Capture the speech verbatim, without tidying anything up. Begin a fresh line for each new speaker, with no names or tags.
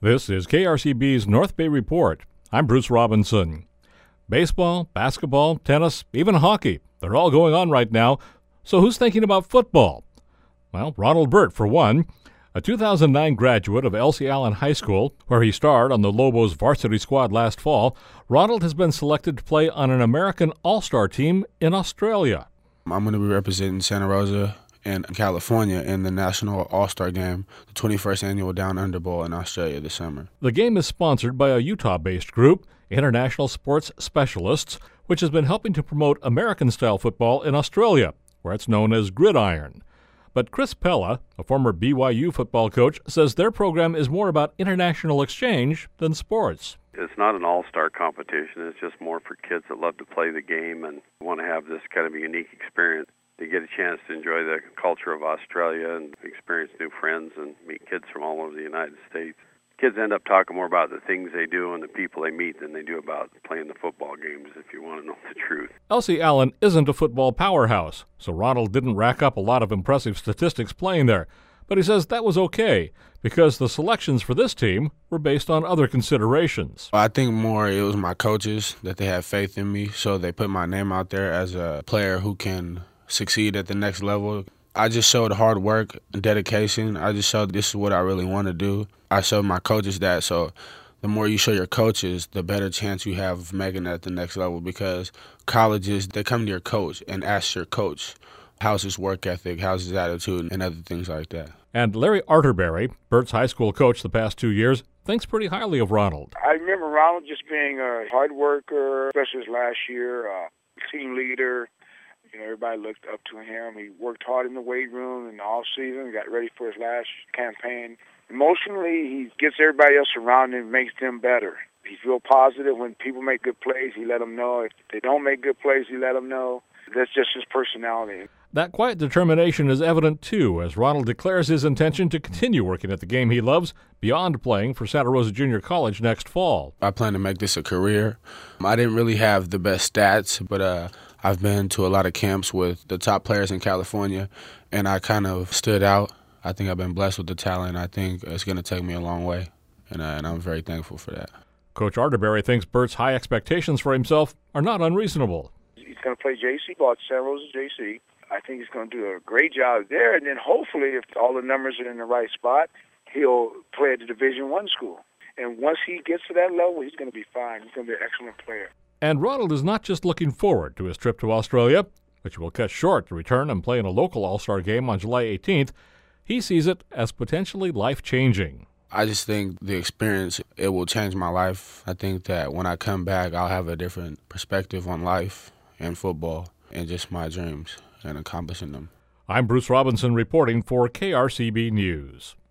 This is K R C B's North Bay Report. I'm Bruce Robinson. Baseball, basketball, tennis, even hockey, they're all going on right now. So who's thinking about football? Well, Ronald Burt, for one. A two thousand nine graduate of Elsie Allen High School, where he starred on the Lobos varsity squad last fall, Ronald has been selected to play on an American All-Star team in Australia.
I'm going to be representing Santa Rosa and California in the National All-Star Game, the twenty-first Annual Down Under Bowl in Australia this summer.
The game is sponsored by a Utah-based group, International Sports Specialists, which has been helping to promote American-style football in Australia, where it's known as Gridiron. But Chris Pella, a former B Y U football coach, says their program is more about international exchange than sports.
It's not an all-star competition. It's just more for kids that love to play the game and want to have this kind of a unique experience. They get a chance to enjoy the culture of Australia and experience new friends and meet kids from all over the United States. Kids end up talking more about the things they do and the people they meet than they do about playing the football games, if you want to know the truth.
Elsie Allen isn't a football powerhouse, so Ronald didn't rack up a lot of impressive statistics playing there. But he says that was okay, because the selections for this team were based on other considerations.
I think more it was my coaches, that they had faith in me, so they put my name out there as a player who can succeed at the next level. I just showed hard work and dedication. I just showed this is what I really want to do. I showed my coaches that, so the more you show your coaches, the better chance you have of making it at the next level, because colleges, they come to your coach and ask your coach, how's his work ethic, how's his attitude, and other things like that.
And Larry Arterberry, Burt's high school coach the past two years, thinks pretty highly of Ronald.
I remember Ronald just being a hard worker, especially his last year, a team leader. You know, everybody looked up to him. He worked hard in the weight room in the off season, got ready for his last campaign. Emotionally, he gets everybody else around him and makes them better. He's real positive. When people make good plays, he let them know. If they don't make good plays, he let them know. That's just his personality.
That quiet determination is evident, too, as Ronald declares his intention to continue working at the game he loves beyond playing for Santa Rosa Junior College next fall.
I plan to make this a career. I didn't really have the best stats, but uh, I've been to a lot of camps with the top players in California, and I kind of stood out. I think I've been blessed with the talent. I think it's going to take me a long way, and, uh, and I'm very thankful for that.
Coach Arterberry thinks Burt's high expectations for himself are not unreasonable.
He's going to play J C ball at Santa Rosa J C. I think he's going to do a great job there, and then hopefully, if all the numbers are in the right spot, he'll play at the Division One school. And once he gets to that level, he's going to be fine. He's going to be an excellent player.
And Ronald is not just looking forward to his trip to Australia, which will cut short to return and play in a local All-Star game on July eighteenth. He sees it as potentially life-changing.
I just think the experience, it will change my life. I think that when I come back, I'll have a different perspective on life and football and just my dreams and accomplishing them.
I'm Bruce Robinson reporting for K R C B News.